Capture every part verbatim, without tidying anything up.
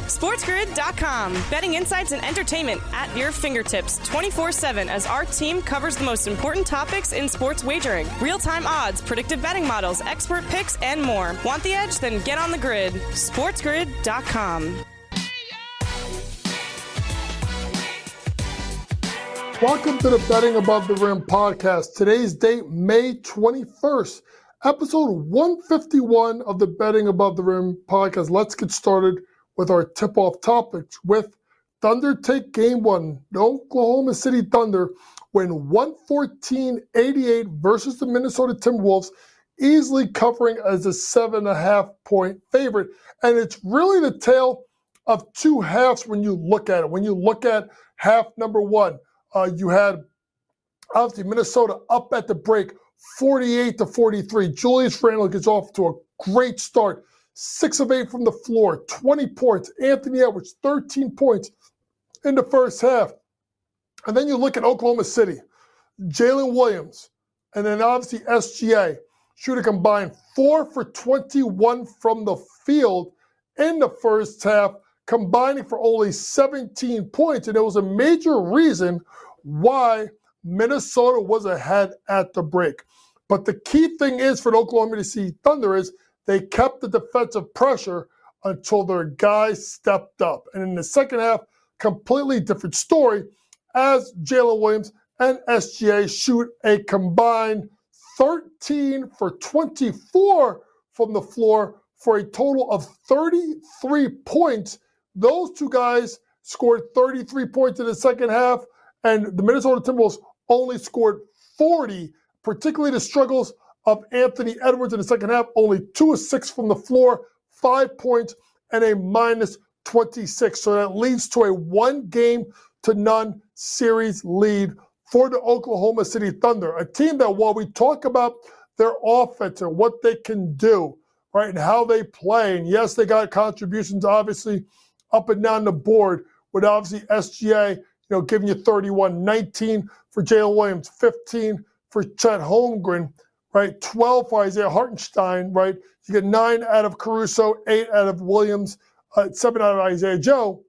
SportsGrid dot com. Betting insights and entertainment at your fingertips twenty-four seven as our team covers the most important topics in sports wagering. Real-time odds, predictive betting models, expert picks, and more. Want the edge? Then get on the grid. SportsGrid dot com. Welcome to the Betting Above the Rim podcast. Today's date, May twenty-first, episode one fifty-one of the Betting Above the Rim podcast. Let's get started with our tip-off topics with Thunder take game one. The Oklahoma City Thunder win one fourteen eighty-eight versus the Minnesota Timberwolves, easily covering as a seven and a half point favorite. And it's really the tale of two halves when you look at it. When you look at half number one, uh, you had obviously Minnesota up at the break, forty-eight to forty-three. Julius Randle gets off to a great start. Six of eight from the floor, twenty points. Anthony Edwards, thirteen points in the first half. And then you look at Oklahoma City, Jalen Williams, and then obviously S G A, shoot a combined four for twenty-one from the field in the first half, combining for only seventeen points. And it was a major reason why Minnesota was ahead at the break. But the key thing is for the Oklahoma City Thunder is they kept the defensive pressure until their guys stepped up. And in the second half, completely different story as Jalen Williams and S G A shoot a combined thirteen for twenty-four from the floor for a total of thirty-three points. Those two guys scored thirty-three points in the second half, and the Minnesota Timberwolves only scored forty, particularly the struggles of Anthony Edwards in the second half, only two of six from the floor, five points, and a minus twenty-six. So that leads to a one game to none series lead for the Oklahoma City Thunder, a team that while we talk about their offense and what they can do, right, and how they play, and yes, they got contributions obviously up and down the board with obviously S G A, you know, giving you thirty-one, nineteen for Jalen Williams, fifteen for Chet Holmgren, right? twelve for Isaiah Hartenstein, right? You get nine out of Caruso, eight out of Williams, uh, seven out of Isaiah Joe.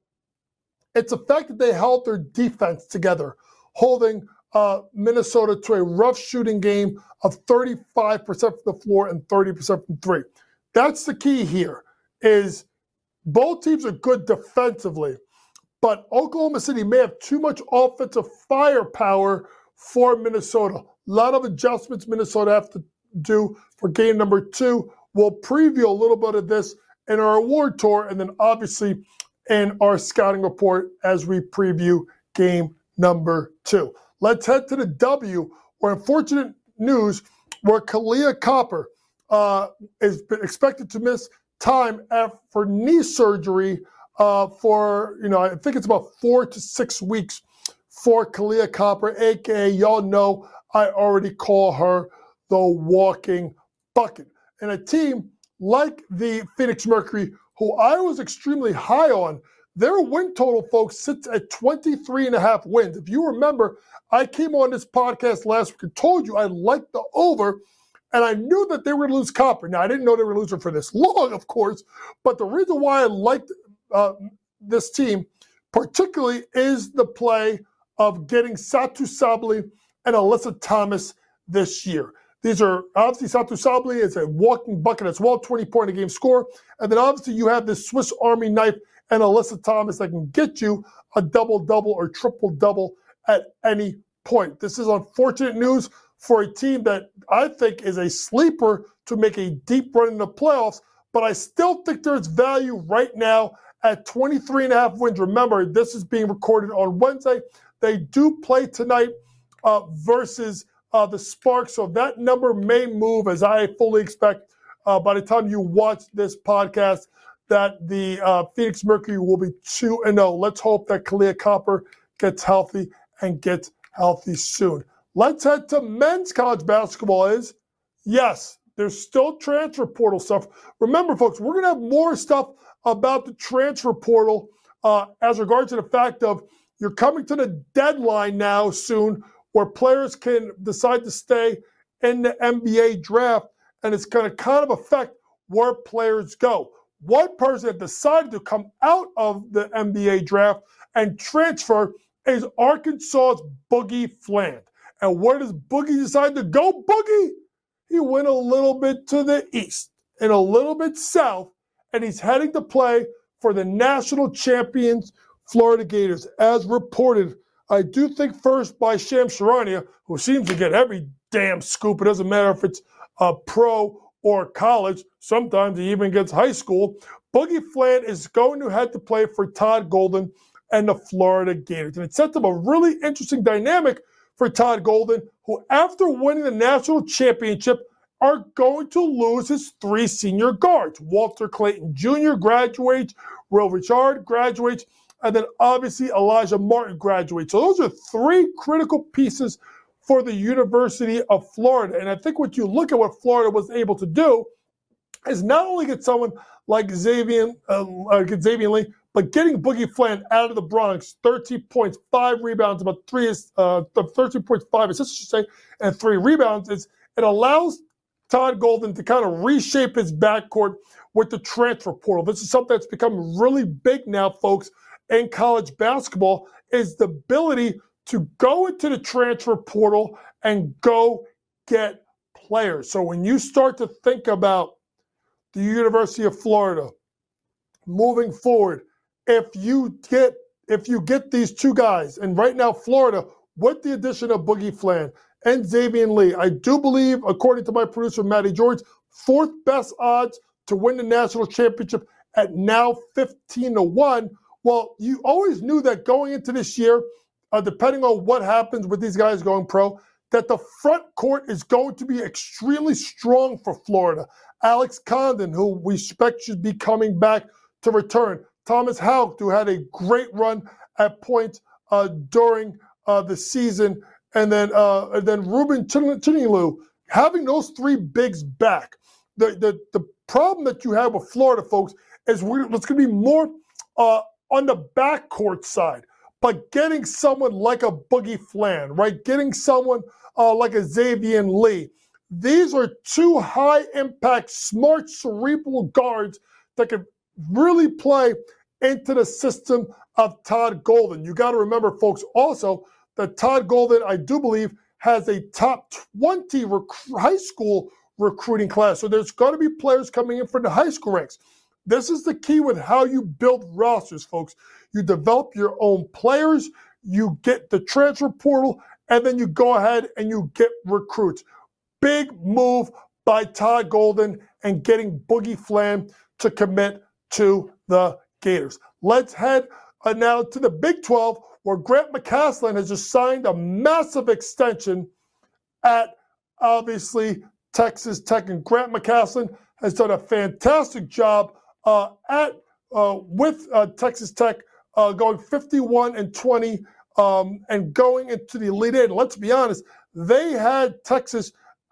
It's the fact that they held their defense together, holding uh, Minnesota to a rough shooting game of thirty-five percent from the floor and thirty percent from three. That's the key here, is both teams are good defensively, but Oklahoma City may have too much offensive firepower for Minnesota. A lot of adjustments Minnesota have to do for game number two. We'll preview a little bit of this in our award tour and then obviously in our scouting report as we preview game number two. Let's head to the W, where unfortunate news where Kahleah Copper uh, is expected to miss time for knee surgery uh, for, you know, I think it's about four to six weeks for Kahleah Copper, a k a y'all know I already call her the walking bucket. And a team like the Phoenix Mercury, who I was extremely high on, their win total, folks, sits at twenty-three and a half wins. If you remember, I came on this podcast last week and told you I liked the over, and I knew that they were going to lose Copper. Now, I didn't know they were losing for this long, of course, but the reason why I liked uh, this team particularly is the play of getting Satou Sabally and Alyssa Thomas this year. These are, obviously, Satou Sabally is a walking bucket as well, twenty-point-a-game scorer. And then, obviously, you have this Swiss Army knife and Alyssa Thomas that can get you a double-double or triple-double at any point. This is unfortunate news for a team that I think is a sleeper to make a deep run in the playoffs, but I still think there's value right now at twenty-three and a half wins. Remember, this is being recorded on Wednesday. They do play tonight uh, versus uh, the Sparks, so that number may move, as I fully expect uh, by the time you watch this podcast, that the uh, Phoenix Mercury will be two and oh. Let's hope that Kahleah Copper gets healthy and gets healthy soon. Let's head to men's college basketball. Is yes, there's still transfer portal stuff. Remember, folks, we're going to have more stuff about the transfer portal uh, as regards to the fact of you're coming to the deadline now soon where players can decide to stay in the N B A draft, and it's going to kind of affect where players go. one person that decided to come out of the N B A draft and transfer is Arkansas's Boogie Fland. And where does Boogie decide to go? Boogie! He went a little bit to the east and a little bit south, and he's heading to play for the national champions Florida Gators, as reported. I do think first by Shams Charania, who seems to get every damn scoop. It doesn't matter if it's a pro or college. Sometimes he even gets high school. Boogie Fland is going to head to play for Todd Golden and the Florida Gators. And it sets up a really interesting dynamic for Todd Golden, who after winning the national championship are going to lose his three senior guards. Walter Clayton Junior graduates, Will Richard graduates, and then obviously Elijah Martin graduates. So those are three critical pieces for the University of Florida. And I think what you look at what Florida was able to do is not only get someone like Xavier, uh, uh, Xavier Lee, but getting Boogie Fland out of the Bronx, thirteen points, five rebounds, about three, uh, thirteen points, five assists, I should say, and three rebounds. Is it allows Todd Golden to kind of reshape his backcourt with the transfer portal. This is something that's become really big now, folks, in college basketball, is the ability to go into the transfer portal and go get players. So when you start to think about the University of Florida moving forward, if you get if you get these two guys, and right now Florida, with the addition of Boogie Fland and Xavier Lee, I do believe, according to my producer Matty George, fourth best odds to win the national championship at now fifteen to one. Well, you always knew that going into this year, uh, depending on what happens with these guys going pro, that the front court is going to be extremely strong for Florida. Alex Condon, who we expect should be coming back to return. Thomas Houck, who had a great run at points uh, during uh, the season. And then uh, and then Ruben Chinilu, having those three bigs back. The, the, the problem that you have with Florida, folks, is we're, it's going to be more uh, on the backcourt side. But getting someone like a Boogie Fland, right? Getting someone uh, like a Xavier Lee. These are two high-impact, smart, cerebral guards that can really play into the system of Todd Golden. You got to remember, folks, also that Todd Golden, I do believe, has a top twenty rec- high school recruiting class. So there's got to be players coming in from the high school ranks. This is the key with how you build rosters, folks. You develop your own players, you get the transfer portal, and then you go ahead and you get recruits. Big move by Todd Golden and getting Boogie Fland to commit to the Gators. Let's head uh, now to the Big twelve, where Grant McCasland has just signed a massive extension at, obviously, Texas Tech. And Grant McCasland has done a fantastic job uh, at uh, with uh, Texas Tech, uh, going fifty-one and twenty um, and going into the Elite Eight. And let's be honest, they had Texas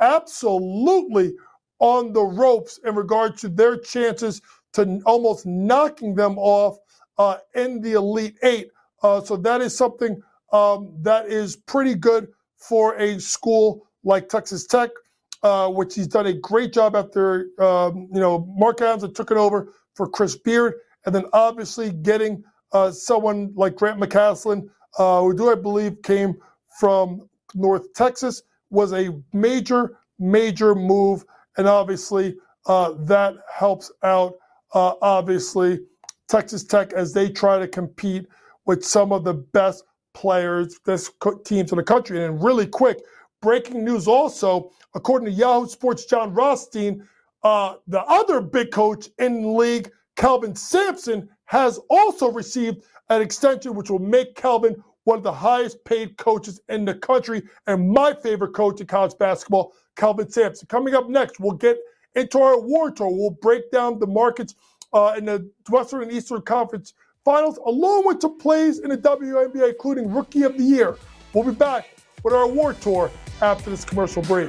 absolutely on the ropes in regard to their chances to almost knocking them off uh, in the Elite Eight. Uh, so that is something um, that is pretty good for a school like Texas Tech, uh, which he's done a great job after, um, you know, Mark Adams had took it over for Chris Beard. And then obviously getting uh, someone like Grant McCasland, uh, who do I believe came from North Texas, was a major, major move. And obviously uh, that helps out, uh, obviously, Texas Tech as they try to compete with some of the best players, best teams in the country. And really quick, breaking news also, according to Yahoo Sports' John Rothstein, uh, the other big coach in the league, Kelvin Sampson, has also received an extension which will make Kelvin one of the highest paid coaches in the country and my favorite coach in college basketball, Kelvin Sampson. Coming up next, we'll get into our award tour. We'll break down the markets uh, in the Western and Eastern Conference Finals, along with some plays in the W N B A, including Rookie of the Year. We'll be back with our award tour after this commercial break.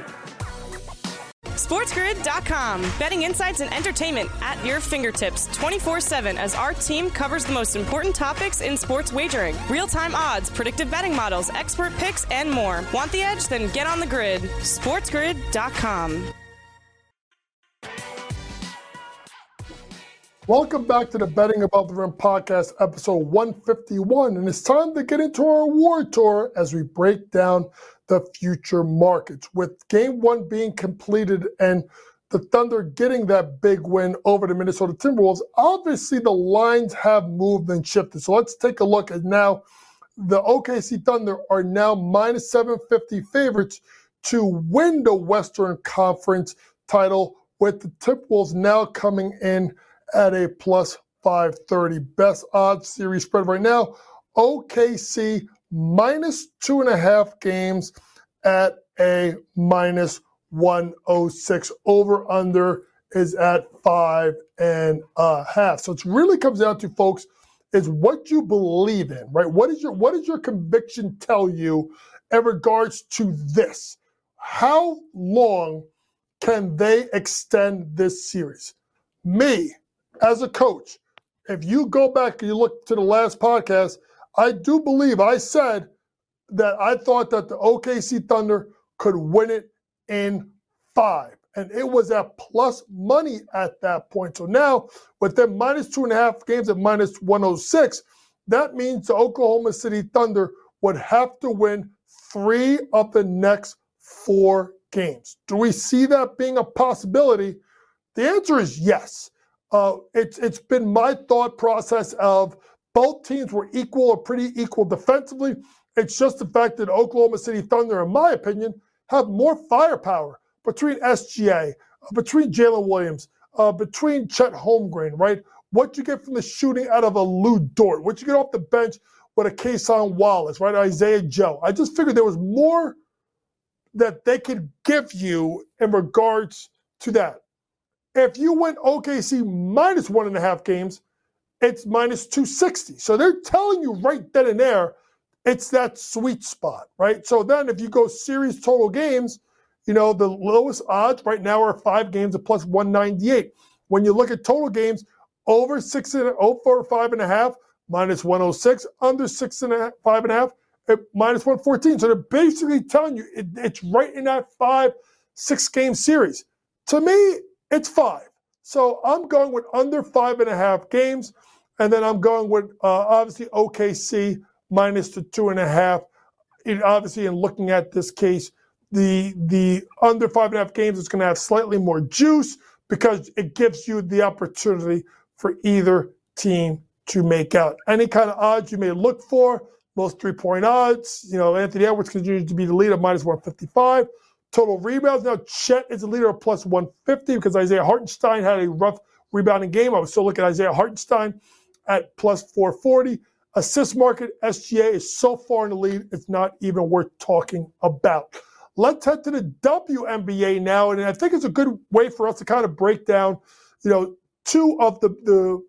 SportsGrid dot com. Betting insights and entertainment at your fingertips twenty-four seven as our team covers the most important topics in sports wagering. Real-time odds, predictive betting models, expert picks, and more. Want the edge? Then get on the grid. SportsGrid dot com. Welcome back to the Betting Above the Rim podcast, episode one fifty-one. And it's time to get into our award tour as we break down the future markets. With game one being completed and the Thunder getting that big win over the Minnesota Timberwolves, obviously the lines have moved and shifted. So let's take a look at now. The O K C Thunder are now minus seven fifty favorites to win the Western Conference title, with the Timberwolves now coming in at a plus five thirty. Best odds series spread right now, O K C minus two and a half games at a minus one oh six. Over under is at five and a half. So it really comes down to, folks, is what you believe in, right? What is your what does your conviction tell you in regards to this? How long can they extend this series? Me, as a coach, if you go back and you look to the last podcast, I do believe I said that I thought that the O K C Thunder could win it in five. And it was at plus money at that point. So now, with them minus two and a half games at minus one oh six, that means the Oklahoma City Thunder would have to win three of the next four games. Do we see that being a possibility? The answer is yes. Uh, it's it's been my thought process of both teams were equal or pretty equal defensively. It's just the fact that Oklahoma City Thunder, in my opinion, have more firepower between S G A, uh, between Jalen Williams, uh, between Chet Holmgren, right? What you get from the shooting out of a Lou Dort, what you get off the bench with a Kason Wallace, right? Isaiah Joe. I just figured there was more that they could give you in regards to that. If you went O K C minus one and a half games, it's minus two sixty. So they're telling you right then and there, it's that sweet spot, right? So then if you go series total games, you know, the lowest odds right now are five games at plus one ninety-eight. When you look at total games, over six and over five and a half, minus one oh six, under six and a half, five and a half, at minus one fourteen. So they're basically telling you it, it's right in that five, six game series. To me, it's five. So I'm going with under five and a half games. And then I'm going with, uh, obviously, O K C minus the two and a half. It, obviously, in looking at this case, the the under five and a half games is going to have slightly more juice because it gives you the opportunity for either team to make out. Any kind of odds you may look for, most three-point odds, you know, Anthony Edwards continues to be the leader, minus one fifty-five. Total rebounds, now Chet is the leader of plus one fifty because Isaiah Hartenstein had a rough rebounding game. I would still look at Isaiah Hartenstein at plus four forty. Assist market, S G A is so far in the lead, it's not even worth talking about. Let's head to the W N B A now, and I think it's a good way for us to kind of break down, you know, two of the, the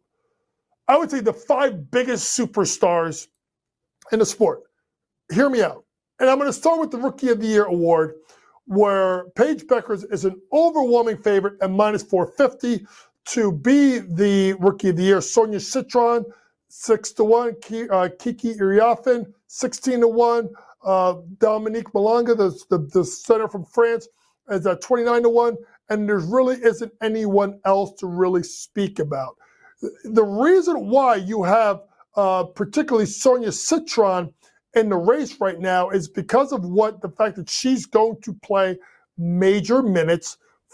I would say the five biggest superstars in the sport. Hear me out. And I'm going to start with the Rookie of the Year award, where Paige Bueckers is an overwhelming favorite at minus four fifty to be the Rookie of the Year. Sonia Citron, six to one. Uh, Kiki Iriafen, sixteen to one. Uh, Dominique Malanga, the, the, the center from France, is at twenty-nine to one. And there really isn't anyone else to really speak about. The reason why you have uh, particularly Sonia Citron in the race right now is because of what the fact that she's going to play major minutes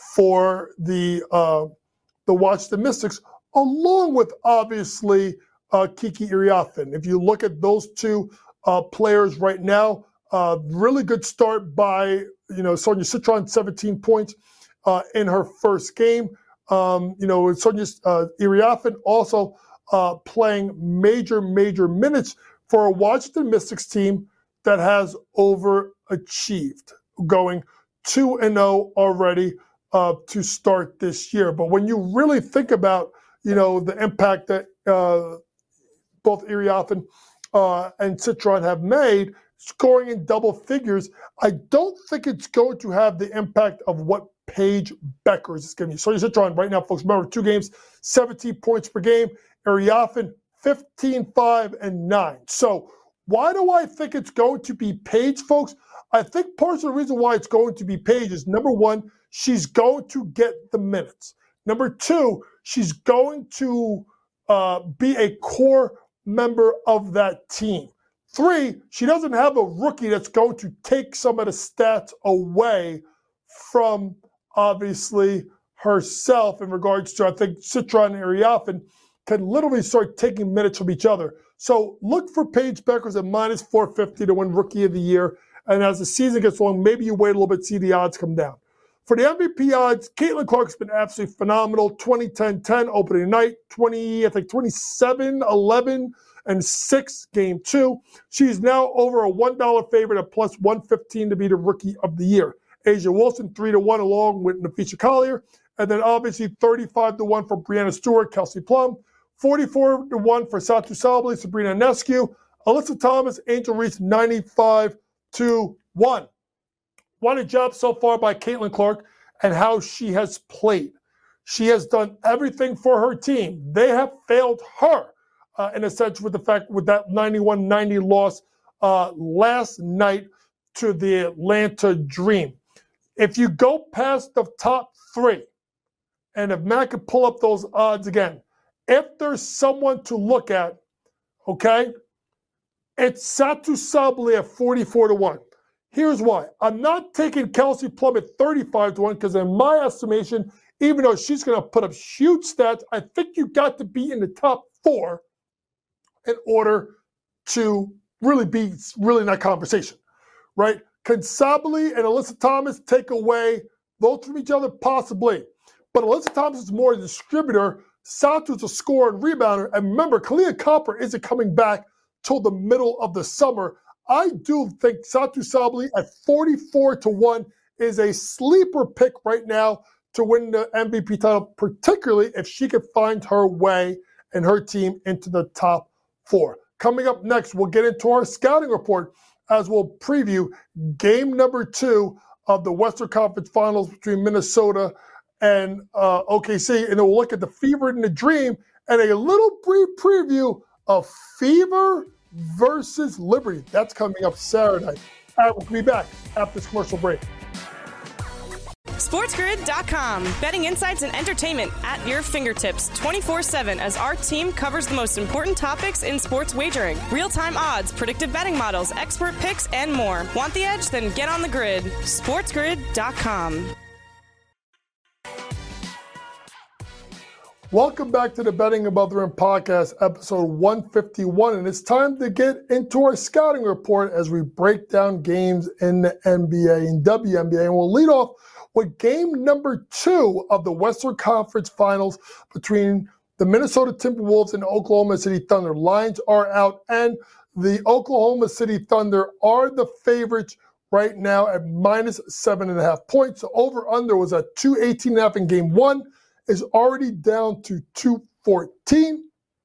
for the uh, the Washington Mystics, along with obviously uh, Kiki Iriafen. If you look at those two uh, players right now, uh, really good start by you know Sonia Citron, seventeen points uh, in her first game. Um, you know Sonia uh, Iriafen also uh, playing major major minutes for a Washington Mystics team that has overachieved, going two and oh already uh, to start this year. But when you really think about, you know, the impact that uh, both Iriafen uh, and Citron have made, scoring in double figures, I don't think it's going to have the impact of what Paige Bueckers is giving you. So Citron right now, folks, remember, two games, seventeen points per game. Iriafen, fifteen, five, and nine. So why do I think it's going to be Paige, folks? I think part of the reason why it's going to be Paige is, number one, she's going to get the minutes. Number two, she's going to uh, be a core member of that team. Three, she doesn't have a rookie that's going to take some of the stats away from, obviously, herself in regards to, I think, Citron and Ariafen can literally start taking minutes from each other. So look for Paige Bueckers at minus four fifty to win Rookie of the Year. And as the season gets along, maybe you wait a little bit, see the odds come down. For the M V P odds, Caitlin Clark's been absolutely phenomenal. twenty, ten, ten opening night, twenty, I think twenty-seven, eleven, and six game two. She's now over a one dollar favorite at plus one fifteen to be the Rookie of the Year. A'ja Wilson, three to one along with Napheesa Collier. And then obviously thirty-five to one for Breanna Stewart, Kelsey Plum. forty-four to one for Satou Sabally, Sabrina Ionescu. Alyssa Thomas, Angel Reese, ninety-five to one. What a job so far by Caitlin Clark and how she has played. She has done everything for her team. They have failed her, uh, in a sense, with the fact with that ninety-one ninety loss uh, last night to the Atlanta Dream. If you go past the top three, and if Matt could pull up those odds again, if there's someone to look at, okay, it's Satou Sabally at forty-four to one. Here's why. I'm not taking Kelsey Plum at thirty-five to one because in my estimation, even though she's going to put up huge stats, I think you got to be in the top four in order to really be really in that conversation, right? Can Sabally and Alyssa Thomas take away votes from each other? Possibly. But Alyssa Thomas is more a distributor. Satou's a scorer and rebounder. And remember, Kahleah Copper isn't coming back till the middle of the summer. I do think Satou Sabally at forty-four to one is a sleeper pick right now to win the M V P title, particularly if she could find her way and her team into the top four. Coming up next, we'll get into our scouting report as we'll preview game number two of the Western Conference Finals between Minnesota and uh, O K C. And then we'll look at the Fever and the Dream and a little brief preview of Fever versus Liberty. That's coming up Saturday. All right, we'll be back after this commercial break. SportsGrid dot com. Betting insights and entertainment at your fingertips twenty-four seven as our team covers the most important topics in sports wagering. Real-time odds, predictive betting models, expert picks, and more. Want the edge? Then get on the grid. SportsGrid dot com. Welcome back to the Betting Above the Rim podcast, episode one fifty-one, and it's time to get into our scouting report as we break down games in the N B A and W N B A, and we'll lead off with game number two of the Western Conference Finals between the Minnesota Timberwolves and the Oklahoma City Thunder. Lines are out, and the Oklahoma City Thunder are the favorites right now at minus seven and a half points. The over-under was at two eighteen and a half in game one, is already down to two fourteen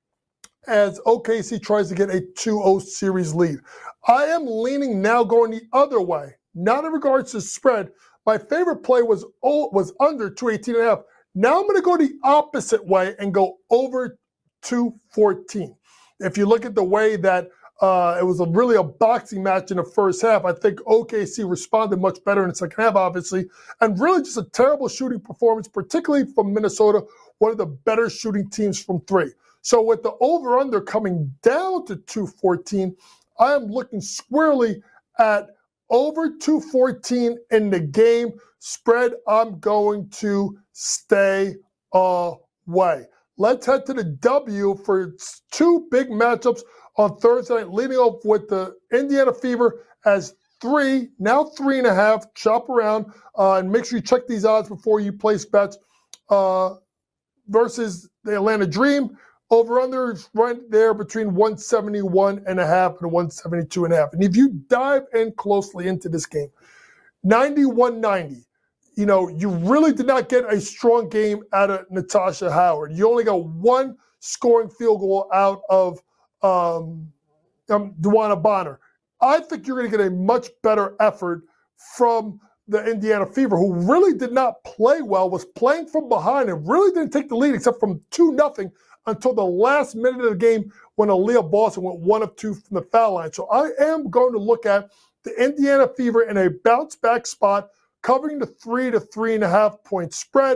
as O K C tries to get a two oh series lead. I am leaning now going the other way, not in regards to spread. My favorite play was was under two eighteen and a half. Now I'm going to go the opposite way and go over two fourteen. If you look at the way that uh, it was a really a boxing match in the first half, I think O K C responded much better in the second half, obviously, and really just a terrible shooting performance, particularly from Minnesota, one of the better shooting teams from three. So with the over-under coming down to two fourteen, I am looking squarely at over two fourteen in the game. Spread, I'm going to stay away. Let's head to the W for two big matchups on Thursday night, leading off with the Indiana Fever as three, now three and a half. Chop around uh, and make sure you check these odds before you place bets uh, versus the Atlanta Dream. Over-under is right there between one seventy-one and a half and one seventy-two and a half. And if you dive in closely into this game, ninety-one ninety, you know, you really did not get a strong game out of Natasha Howard. You only got one scoring field goal out of um, um, Dewana Bonner. I think you're going to get a much better effort from the Indiana Fever, who really did not play well, was playing from behind and really didn't take the lead except from two nothing until the last minute of the game when Aaliyah Boston went one of two from the foul line. So I am going to look at the Indiana Fever in a bounce-back spot, covering the three to three and a half point spread.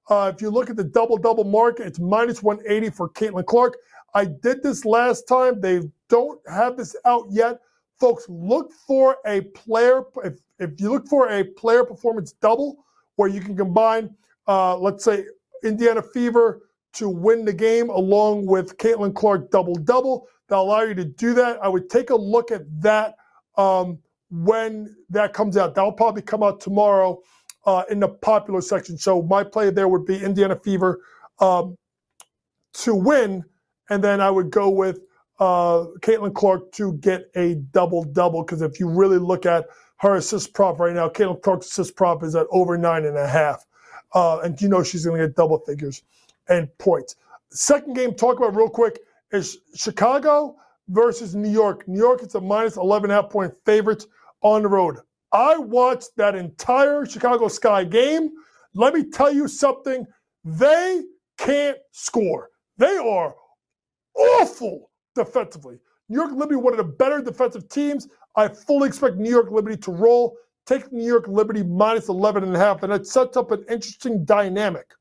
Uh, if you look at the double-double market, it's minus one eighty for Caitlin Clark. I did this last time. They don't have this out yet. Folks, look for a player. If, if you look for a player performance double where you can combine, uh, let's say, Indiana Fever to win the game along with Caitlin Clark double-double, they'll allow you to do that. I would take a look at that um, when that comes out. That'll probably come out tomorrow uh, in the popular section. So my play there would be Indiana Fever um, to win, and then I would go with uh, Caitlin Clark to get a double-double, because if you really look at her assist prop right now, Caitlin Clark's assist prop is at over nine and a half. Uh, and you know she's going to get double figures and points. Second game, talk about real quick, is Chicago versus New York. New York is a minus eleven and a half point favorites on the road. I watched that entire Chicago Sky game. Let me tell you something. They can't score. They are awful defensively. New York Liberty, one of the better defensive teams. I fully expect New York Liberty to roll. Take New York Liberty minus eleven and a half, and it sets up an interesting dynamic.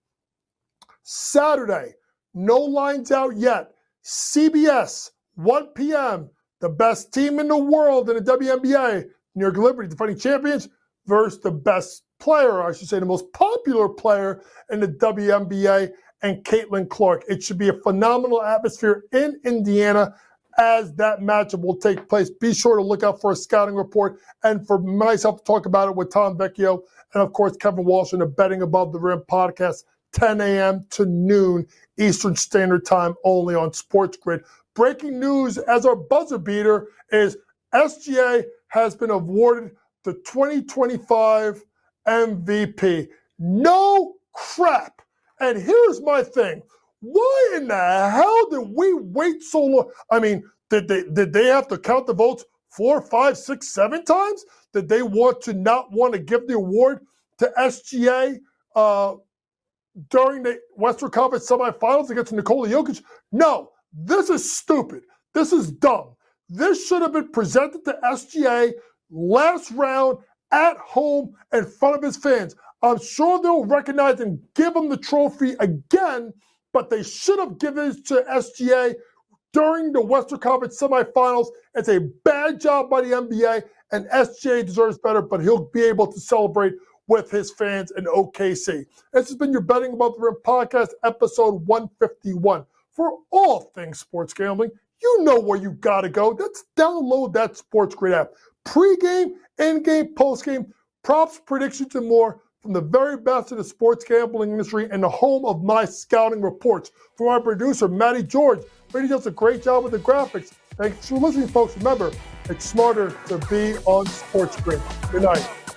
Saturday, no lines out yet. C B S, one p.m., the best team in the world in the W N B A, New York Liberty, defending champions, versus the best player, I should say the most popular player in the W N B A, and Caitlin Clark. It should be a phenomenal atmosphere in Indiana as that matchup will take place. Be sure to look out for a scouting report and for myself to talk about it with Tom Vecchio and, of course, Kevin Walsh in the Betting Above the Rim podcast, ten a.m. to noon Eastern Standard Time, only on Sports Grid. Breaking news as our buzzer beater is S G A has been awarded the twenty twenty-five M V P. No crap. And here's my thing. Why in the hell did we wait so long? I mean, did they did they have to count the votes four, five, six, seven times? Did they want to not want to give the award to S G A uh, during the Western Conference semifinals against Nikola Jokic? No, this is stupid. This is dumb. This should have been presented to S G A last round at home in front of his fans. I'm sure they'll recognize and give him the trophy again, but they should have given it to S G A during the Western Conference semifinals. It's a bad job by the N B A, and S G A deserves better, but he'll be able to celebrate with his fans in O K C. This has been your Betting Above the Rim podcast, episode one fifty-one. For all things sports gambling, you know where you got to go. That's download that Sports Grid app. Pre-game, in-game, post-game, props, predictions, and more from the very best of the sports gambling industry and the home of my scouting reports. From our producer, Matty George, Brady does a great job with the graphics. Thanks for listening, folks. Remember, it's smarter to be on Sports Grid. Good night.